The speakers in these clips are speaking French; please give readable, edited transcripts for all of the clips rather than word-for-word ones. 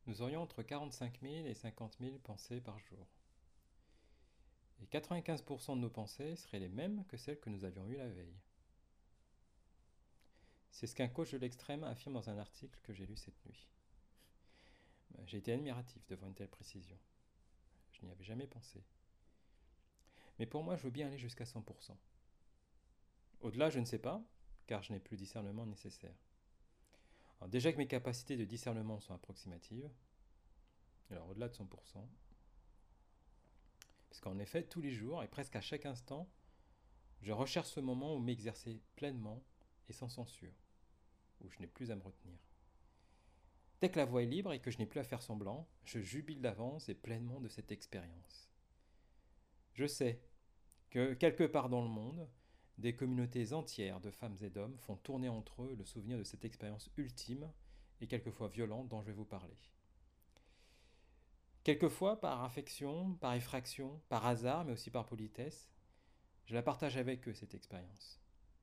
Nous aurions entre 45 000 et 50 000 pensées par jour. Et 95% de nos pensées seraient les mêmes que celles que nous avions eues la veille. C'est ce qu'un coach de l'extrême affirme dans un article que j'ai lu cette nuit. J'ai été admiratif devant une telle précision. Je n'y avais jamais pensé. Mais pour moi, je veux bien aller jusqu'à 100%. Au-delà, je ne sais pas, car je n'ai plus le discernement nécessaire. Alors déjà que mes capacités de discernement sont approximatives, alors au-delà de 100%, parce qu'en effet, tous les jours et presque à chaque instant, je recherche ce moment où m'exercer pleinement et sans censure, où je n'ai plus à me retenir. Dès que la voie est libre et que je n'ai plus à faire semblant, je jubile d'avance et pleinement de cette expérience. Je sais que quelque part dans le monde, des communautés entières de femmes et d'hommes font tourner entre eux le souvenir de cette expérience ultime et quelquefois violente dont je vais vous parler. Quelquefois, par affection, par effraction, par hasard, mais aussi par politesse, je la partage avec eux, cette expérience.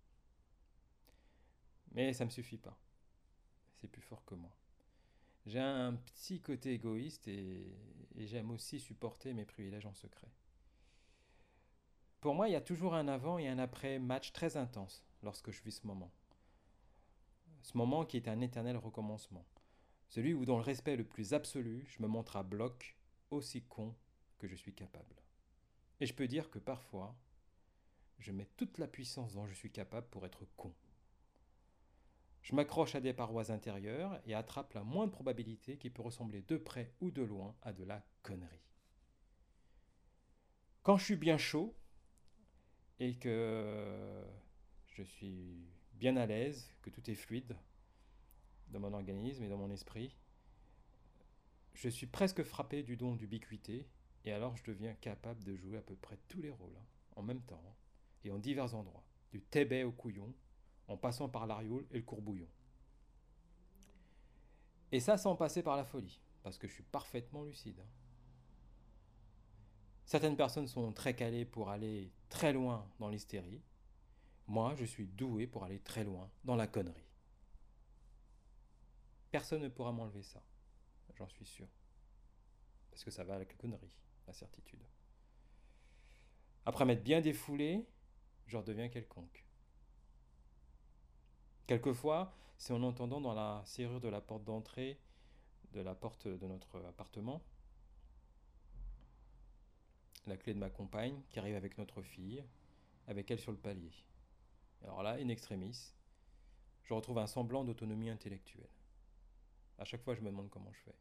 Mais ça ne me suffit pas. C'est plus fort que moi. J'ai un petit côté égoïste et j'aime aussi supporter mes privilèges en secret. Pour moi, il y a toujours un avant et un après match très intense lorsque je vis ce moment. Ce moment qui est un éternel recommencement. Celui où, dans le respect le plus absolu, je me montre à bloc, aussi con que je suis capable. Et je peux dire que parfois, je mets toute la puissance dont je suis capable pour être con. Je m'accroche à des parois intérieures et attrape la moindre probabilité qui peut ressembler de près ou de loin à de la connerie. Quand je suis bien chaud et que je suis bien à l'aise, que tout est fluide dans mon organisme et dans mon esprit, je suis presque frappé du don d'ubiquité et alors je deviens capable de jouer à peu près tous les rôles, en même temps, et en divers endroits, du tébé au couillon, en passant par l'ariole et le courbouillon. Et ça sans passer par la folie, parce que je suis parfaitement lucide. Certaines personnes sont très calées pour aller très loin dans l'hystérie. Moi, je suis doué pour aller très loin dans la connerie. Personne ne pourra m'enlever ça, j'en suis sûr. Parce que ça va avec la connerie, la certitude. Après m'être bien défoulé, je redeviens quelconque. Quelquefois, c'est en entendant dans la serrure de la porte d'entrée de la porte de notre appartement la clé de ma compagne qui arrive avec notre fille, avec elle sur le palier. Alors là, in extremis, je retrouve un semblant d'autonomie intellectuelle. À chaque fois, je me demande comment je fais.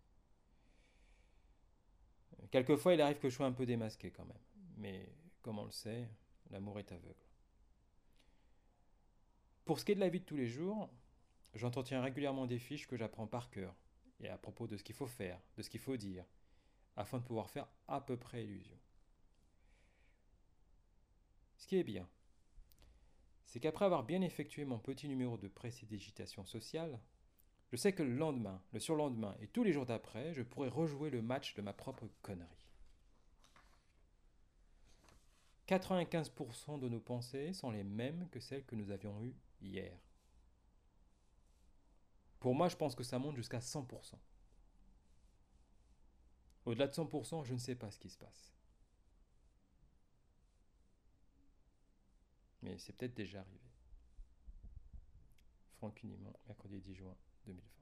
Quelquefois, il arrive que je sois un peu démasqué quand même. Mais comme on le sait, l'amour est aveugle. Pour ce qui est de la vie de tous les jours, j'entretiens régulièrement des fiches que j'apprends par cœur, et à propos de ce qu'il faut faire, de ce qu'il faut dire, afin de pouvoir faire à peu près illusion. Ce qui est bien, c'est qu'après avoir bien effectué mon petit numéro de précédigitation sociale, je sais que le lendemain, le surlendemain et tous les jours d'après, je pourrai rejouer le match de ma propre connerie. 95% de nos pensées sont les mêmes que celles que nous avions eues hier. Pour moi, je pense que ça monte jusqu'à 100%. Au-delà de 100%, je ne sais pas ce qui se passe. Mais c'est peut-être déjà arrivé. Franck Unimont, mercredi 10 juin 2020.